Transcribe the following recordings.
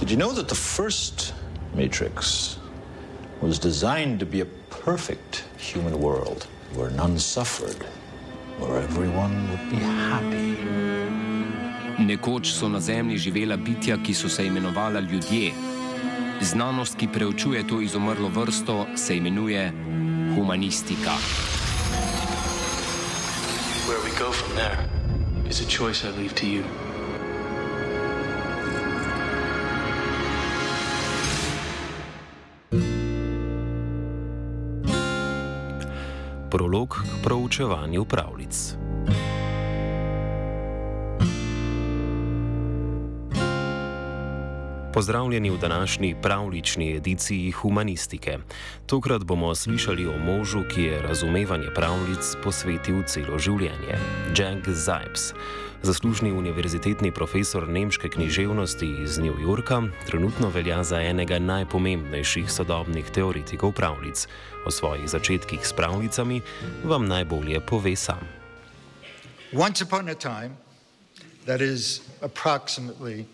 Did you know that the first Matrix was designed to be a perfect human world where none suffered, where everyone would be happy? Nekoč so na Zemlji živela bitja, ki so se imenovala ljudje. Znanost, ki preučuje to izumrlo vrsto, se imenuje humanistika. Where we go from there is a choice I leave to you. Prolog k proučevanju pravljic. Pozdravljeni v današnji pravljični ediciji Humanistike. Tokrat bomo slišali o možu, ki je razumevanje pravljic posvetil celo življenje. Jack Zipes, zaslužni univerzitetni profesor nemške književnosti iz New Yorka, trenutno velja za enega najpomembnejših sodobnih teoretikov pravljic. O svojih začetkih s pravljicami vam najbolje pove sam. Once upon a time, that is approximately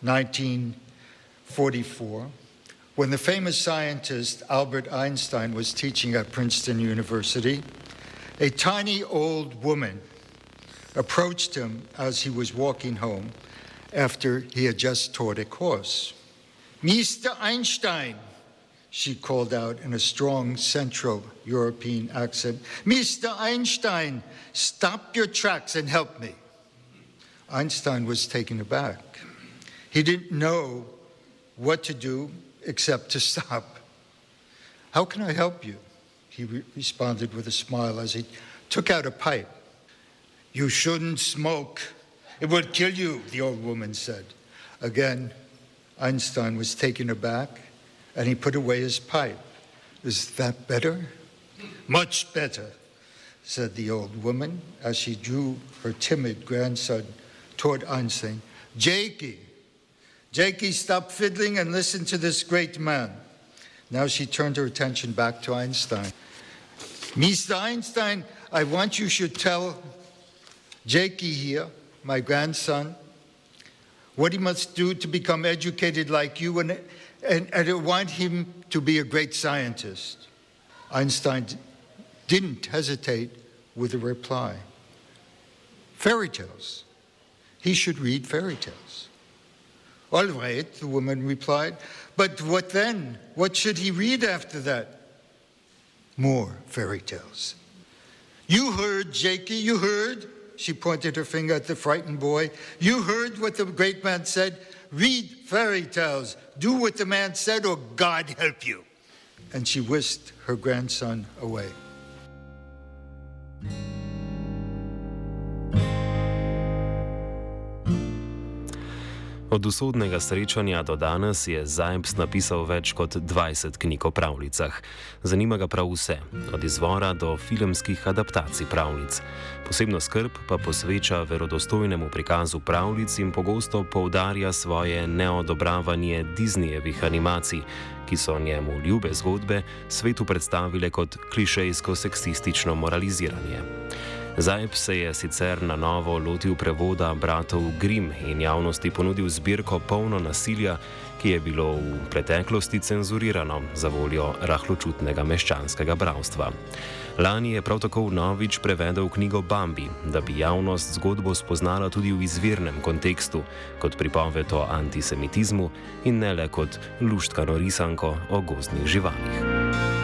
1944, when the famous scientist Albert Einstein was teaching at Princeton University, a tiny old woman approached him as he was walking home after he had just taught a course. "Mr. Einstein," she called out in a strong Central European accent, "Mr. Einstein, stop your tracks and help me." Einstein was taken aback. He didn't know what to do except to stop. "How can I help you?" he responded with a smile as he took out a pipe. "You shouldn't smoke. It would kill you," the old woman said. Again, Einstein was taken aback and he put away his pipe. "Is that better?" "Much better," said the old woman as she drew her timid grandson toward Einstein. Jakey, stop fiddling and listen to this great man." Now she turned her attention back to Einstein. "Mr. Einstein, I want you should tell Jakey here, my grandson, what he must do to become educated like you, and I want him to be a great scientist." Einstein didn't hesitate with a reply. "Fairy tales. He should read fairy tales." "All right," the woman replied, "but what then? What should he read after that?" "More fairy tales." "You heard, Jakey, you heard?" She pointed her finger at the frightened boy. "You heard what the great man said? Read fairy tales. Do what the man said, or God help you." And she whisked her grandson away. Od usodnega srečanja do danes je Zipes napisal več kot 20 knjig o pravljicah. Zanima ga prav vse, od izvora do filmskih adaptacij pravljic. Posebno skrb pa posveča verodostojnemu prikazu pravljic in pogosto poudarja svoje neodobravanje Disneyjevih animacij, ki so njemu ljube zgodbe svetu predstavile kot klišejsko seksistično moraliziranje. Zipes se je sicer na novo lotil prevoda bratov Grimm in javnosti ponudil zbirko polno nasilja, ki je bilo v preteklosti cenzurirano za voljo rahločutnega meščanskega bralstva. Lani je prav tako vnovič prevedel knjigo Bambi, da bi javnost zgodbo spoznala tudi v izvirnem kontekstu, kot pripoved o antisemitizmu in ne le kot luštkano risanko o gozdnih živalih.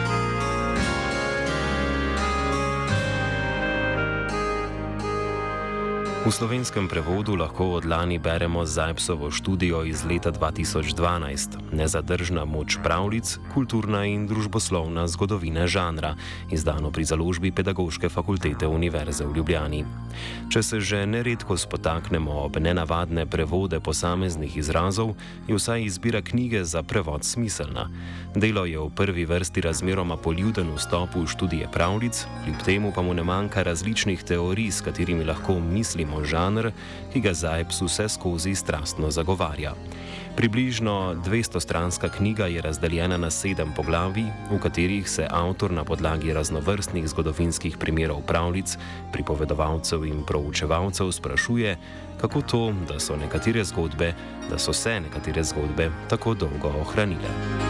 V slovenskem prevodu lahko od lani beremo Zipesovo študijo iz leta 2012, Nezadržna moč pravljic, kulturna in družboslovna zgodovina žanra, izdano pri založbi Pedagoške fakultete Univerze v Ljubljani. Če se že neredko spotaknemo ob nenavadne prevode posameznih izrazov, je vsaj izbira knjige za prevod smiselna. Delo je v prvi vrsti razmeroma poljuden vstop v študije pravljic, kljub temu pa mu ne manjka različnih teorij, s katerimi lahko mislimo žanr, ki ga Zipes vse skozi strastno zagovarja. Približno 200-stranska knjiga je razdeljena na 7 poglavij, v katerih se avtor na podlagi raznovrstnih zgodovinskih primerov pravljic, pripovedovalcev in proučevalcev sprašuje, kako to, da so se nekatere zgodbe tako dolgo ohranile.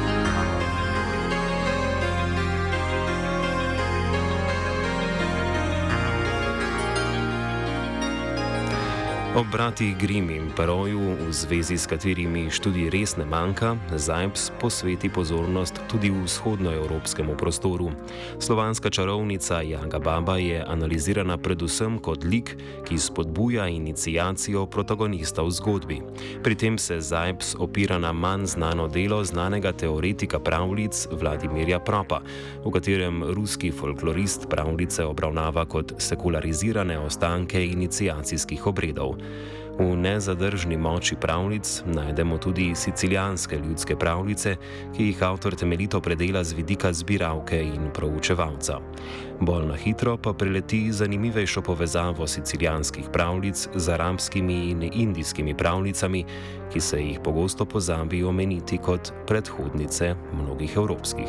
Ob bratih Grimm in Perroju, v zvezi s katerimi študij res ne manjka, Zajps posveti pozornost tudi v vzhodnoevropskemu prostoru. Slovanska čarovnica Jaga Baba je analizirana predvsem kot lik, ki spodbuja iniciacijo protagonista v zgodbi. Pri tem se Zajps opira na manj znano delo znanega teoretika pravljic Vladimirja Propa, v katerem ruski folklorist pravljice obravnava kot sekularizirane ostanke iniciacijskih obredov. V nezadržni moči pravljic najdemo tudi sicilijanske ljudske pravljice, ki jih avtor temeljito predela z vidika zbiralke in proučevalca. Bolj na hitro pa preleti zanimivejšo povezavo sicilijanskih pravljic z arabskimi in indijskimi pravljicami, ki se jih pogosto pozabi omeniti kot predhodnice mnogih evropskih.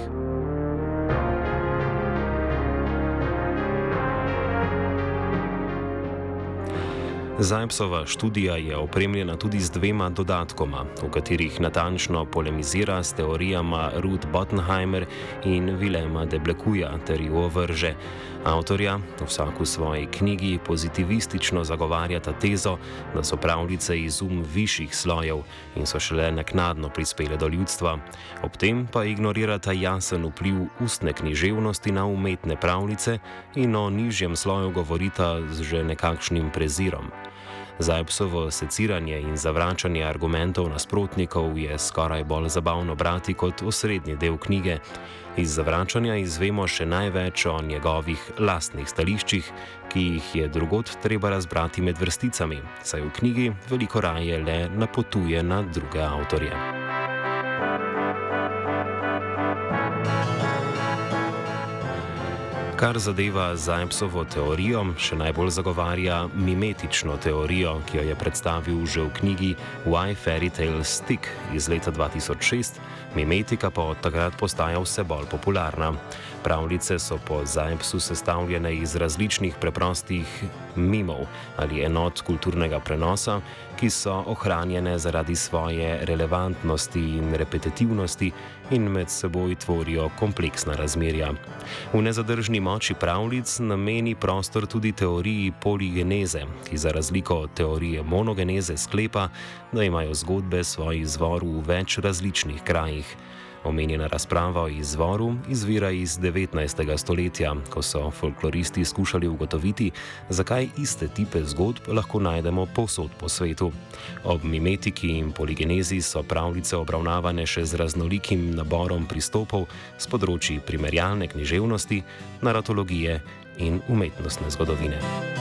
Zajpsova študija je opremljena tudi z 2 dodatkoma, v katerih natančno polemizira s teorijama Ruth Bottenheimer in Wilhelma de Blekuja ter ju ovrže. Avtorja vsak v svoji knjigi pozitivistično zagovarjata tezo, da so pravljice izum višjih slojev in so šele naknadno prispele do ljudstva. Ob tem pa ignorirata jasen vpliv ustne književnosti na umetne pravljice in o nižjem sloju govorita z že nekakšnim prezirom. Zajpsovo seciranje in zavračanje argumentov nasprotnikov je skoraj bolj zabavno brati kot osrednji del knjige. Iz zavračanja izvemo še največ o njegovih lastnih stališčih, ki jih je drugod treba razbrati med vrsticami, saj v knjigi veliko raje le napotuje na druge avtorje. Kar zadeva Zajpsovo teorijo, še najbolj zagovarja mimetično teorijo, ki jo je predstavil že v knjigi Why Fairy Tales Stick iz leta 2006, mimetika pa od takrat postaja vse bolj popularna. Pravljice so po Zajpsu sestavljene iz različnih preprostih mimov ali enot kulturnega prenosa, ki so ohranjene zaradi svoje relevantnosti in repetitivnosti in med seboj tvorijo kompleksna razmerja. V nezadržni moči pravljic nameni prostor tudi teoriji poligeneze, ki za razliko od teorije monogeneze sklepa, da imajo zgodbe svoj izvor v več različnih krajih. Omenjena razprava o izvoru izvira iz 19. stoletja, ko so folkloristi skušali ugotoviti, zakaj iste tipe zgodb lahko najdemo povsod po svetu. Ob mimetiki in poligenezi so pravljice obravnavane še z raznolikim naborom pristopov s področji primerjalne književnosti, naratologije in umetnostne zgodovine.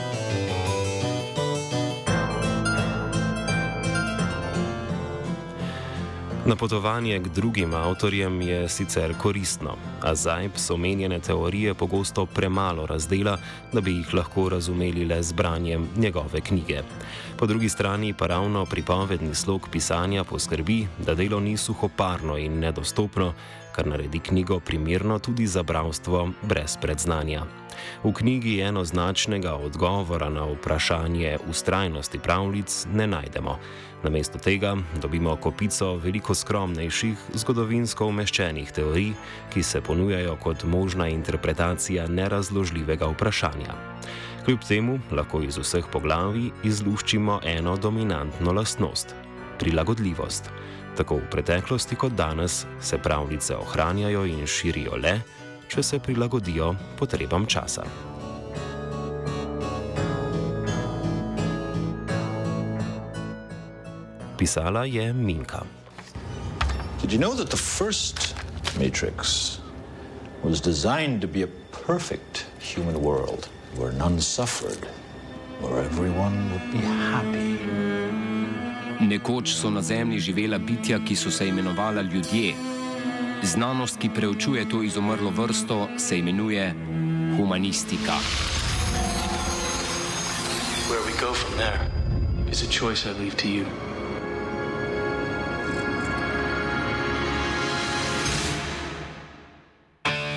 Napotovanje k drugim avtorjem je sicer koristno, a Zajps omenjene teorije pogosto premalo razdela, da bi jih lahko razumeli le z branjem njegove knjige. Po drugi strani pa ravno pripovedni slog pisanja poskrbi, da delo ni suhoparno in nedostopno, kar naredi knjigo primerno tudi za bralstvo brez predznanja. V knjigi enoznačnega odgovora na vprašanje vztrajnosti pravljic ne najdemo. Namesto tega dobimo kopico veliko skromnejših, zgodovinsko umeščenih teorij, ki se ponujajo kot možna interpretacija nerazložljivega vprašanja. Kljub temu lahko iz vseh poglavij izluščimo eno dominantno lastnost – prilagodljivost. Tako v preteklosti kot danes se pravljice ohranjajo in širijo le, če se prilagodijo potrebam časa. Pisala je Minka. Did you know that the first Matrix was designed to be a perfect human world where none suffered, where everyone would be happy? Nekoč so na Zemlji živela bitja, ki so se imenovala ljudje. Znanost, ki preučuje to izumrlo vrsto, se imenuje humanistika. Where we go from there is a choice I leave to you.